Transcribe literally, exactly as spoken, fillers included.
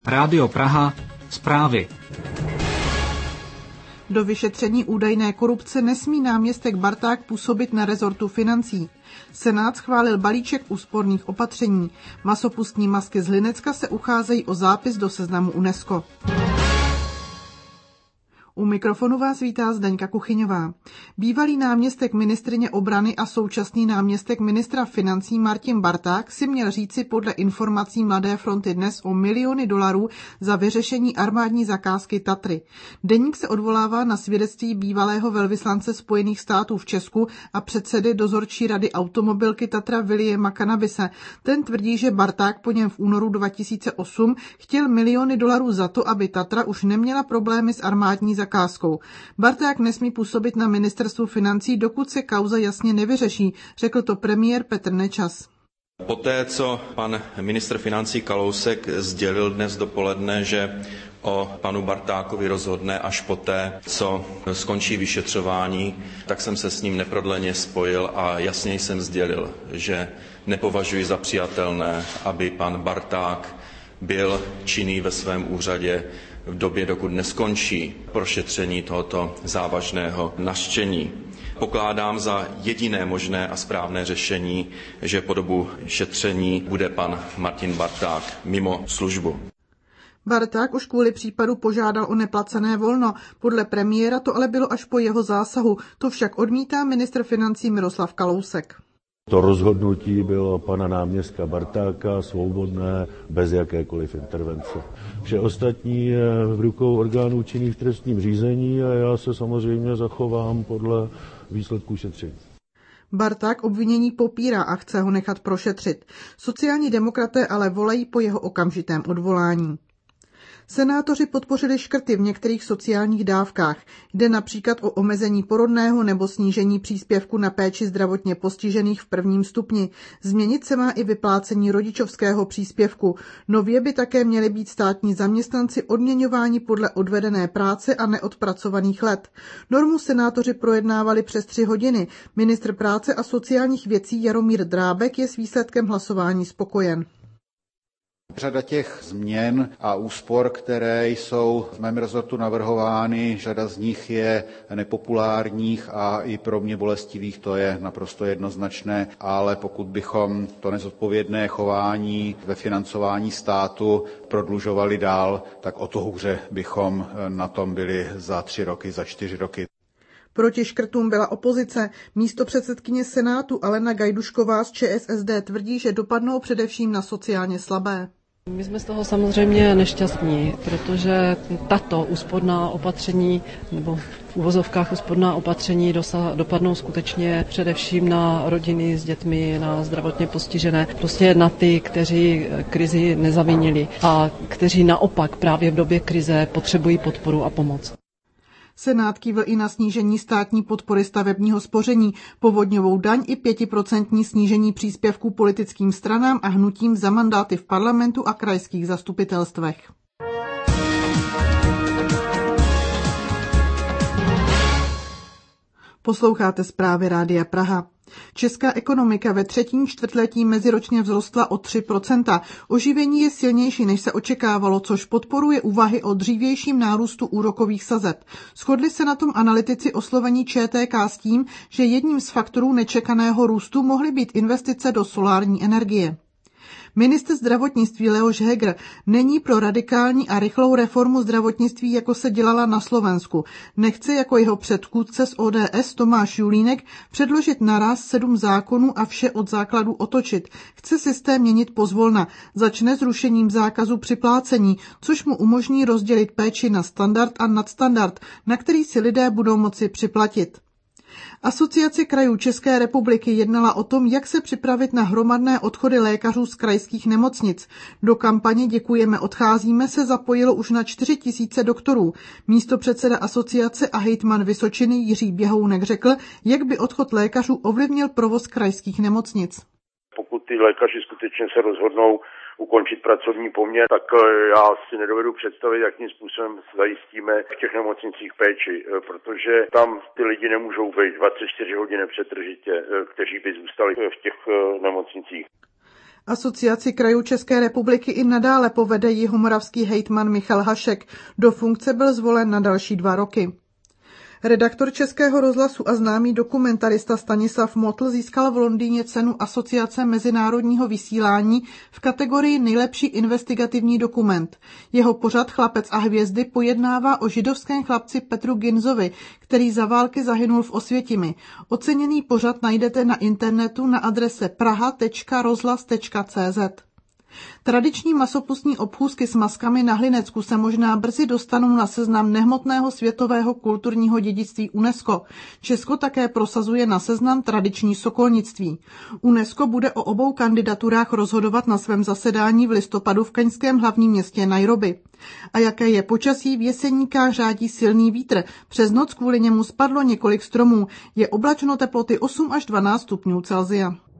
Rádio Praha, zprávy. Do vyšetření údajné korupce nesmí náměstek Barták působit na rezortu financí. Senát schválil balíček úsporných opatření. Masopustní masky z Hlinecka se ucházejí o zápis do seznamu UNESCO. U mikrofonu vás vítá Zdeňka Kuchyňová. Bývalý náměstek ministryně obrany a současný náměstek ministra financí Martin Barták si měl říci podle informací Mladé fronty Dnes o miliony dolarů za vyřešení armádní zakázky Tatry. Deník se odvolává na svědectví bývalého velvyslance Spojených států v Česku a předsedy dozorčí rady automobilky Tatra Williama Cannabise. Ten tvrdí, že Barták po něm v únoru dva tisíce osm chtěl miliony dolarů za to, aby Tatra už neměla problémy s armádní zakázkou. zakázkou. Barták nesmí působit na ministerstvu financí, dokud se kauza jasně nevyřeší, řekl to premiér Petr Nečas. Poté, co pan ministr financí Kalousek sdělil dnes dopoledne, že o panu Bartákovi rozhodne až poté, co skončí vyšetřování, tak jsem se s ním neprodleně spojil a jasně jsem sdělil, že nepovažuji za přijatelné, aby pan Barták byl činný ve svém úřadě v době, dokud neskončí prošetření tohoto závažného nařčení. Pokládám za jediné možné a správné řešení, že po dobu šetření bude pan Martin Barták mimo službu. Barták už kvůli případu požádal o neplacené volno. Podle premiéra to ale bylo až po jeho zásahu. To však odmítá ministr financí Miroslav Kalousek. To rozhodnutí bylo pana náměstka Bartáka, svobodné, bez jakékoliv intervence. Vše ostatní je v rukou orgánů činných v trestním řízení a já se samozřejmě zachovám podle výsledků šetření. Barták obvinění popírá a chce ho nechat prošetřit. Sociální demokraté ale volají po jeho okamžitém odvolání. Senátoři podpořili škrty v některých sociálních dávkách. Jde například o omezení porodného nebo snížení příspěvku na péči zdravotně postižených v prvním stupni. Změnit se má i vyplácení rodičovského příspěvku. Nově by také měli být státní zaměstnanci odměňováni podle odvedené práce a neodpracovaných let. Normu senátoři projednávali přes tři hodiny. Ministr práce a sociálních věcí Jaromír Drábek je s výsledkem hlasování spokojen. Řada těch změn a úspor, které jsou v mém rezortu navrhovány, řada z nich je nepopulárních a i pro mě bolestivých, to je naprosto jednoznačné, ale pokud bychom to nezodpovědné chování ve financování státu prodlužovali dál, tak o to hůře bychom na tom byli za tři roky, za čtyři roky. Proti škrtům byla opozice. Místopředsedkyně Senátu Alena Gajdušková z ČSSD tvrdí, že dopadnou především na sociálně slabé. My jsme z toho samozřejmě nešťastní, protože tato úsporná opatření, nebo v uvozovkách úsporná opatření dosa, dopadnou skutečně především na rodiny s dětmi, na zdravotně postižené, prostě na ty, kteří krizi nezavinili a kteří naopak právě v době krize potřebují podporu a pomoc. Senát kývl i na snížení státní podpory stavebního spoření, povodňovou daň i pětiprocentní snížení příspěvků politickým stranám a hnutím za mandáty v parlamentu a krajských zastupitelstvech. Posloucháte zprávy Rádia Praha. Česká ekonomika ve třetím čtvrtletí meziročně vzrostla o tři procenta. Oživení je silnější, než se očekávalo, což podporuje úvahy o dřívějším nárůstu úrokových sazeb. Shodli se na tom analytici oslovení ČTK s tím, že jedním z faktorů nečekaného růstu mohly být investice do solární energie. Ministr zdravotnictví Leoš Heger není pro radikální a rychlou reformu zdravotnictví, jako se dělala na Slovensku. Nechce jako jeho předchůdce z O D S Tomáš Julínek předložit naraz sedm zákonů a vše od základu otočit. Chce systém měnit pozvolna. Začne zrušením zákazu připlácení, což mu umožní rozdělit péči na standard a nadstandard, na který si lidé budou moci připlatit. Asociace krajů České republiky jednala o tom, jak se připravit na hromadné odchody lékařů z krajských nemocnic. Do kampaně Děkujeme, odcházíme se zapojilo už na čtyři tisíce doktorů. Místopředseda asociace a hejtman Vysočiny Jiří Běhounek řekl, jak by odchod lékařů ovlivnil provoz krajských nemocnic. Pokud ty lékaři skutečně se rozhodnou ukončit pracovní poměr, tak já si nedovedu představit, jakým způsobem zajistíme v těch nemocnicích péči, protože tam ty lidi nemůžou být dvacet čtyři hodin nepřetržitě, kteří by zůstali v těch nemocnicích. Asociaci krajů České republiky i nadále povede jihomoravský hejtman Michal Hašek. Do funkce byl zvolen na další dva roky. Redaktor Českého rozhlasu a známý dokumentarista Stanislav Motl získal v Londýně cenu Asociace mezinárodního vysílání v kategorii Nejlepší investigativní dokument. Jeho pořad Chlapec a hvězdy pojednává o židovském chlapci Petru Ginzovi, který za války zahynul v Osvětimi. Oceněný pořad najdete na internetu na adrese praha tečka rozhlas tečka cé zet. Tradiční masopustní obchůzky s maskami na Hlinecku se možná brzy dostanou na seznam nehmotného světového kulturního dědictví UNESCO. Česko také prosazuje na seznam tradiční sokolnictví. UNESCO bude o obou kandidaturách rozhodovat na svém zasedání v listopadu v keňském hlavním městě Nairobi. A jaké je počasí, v Jeseníkách řádí silný vítr. Přes noc kvůli němu spadlo několik stromů. Je oblačno, teploty osm až dvanáct stupňů Celsia.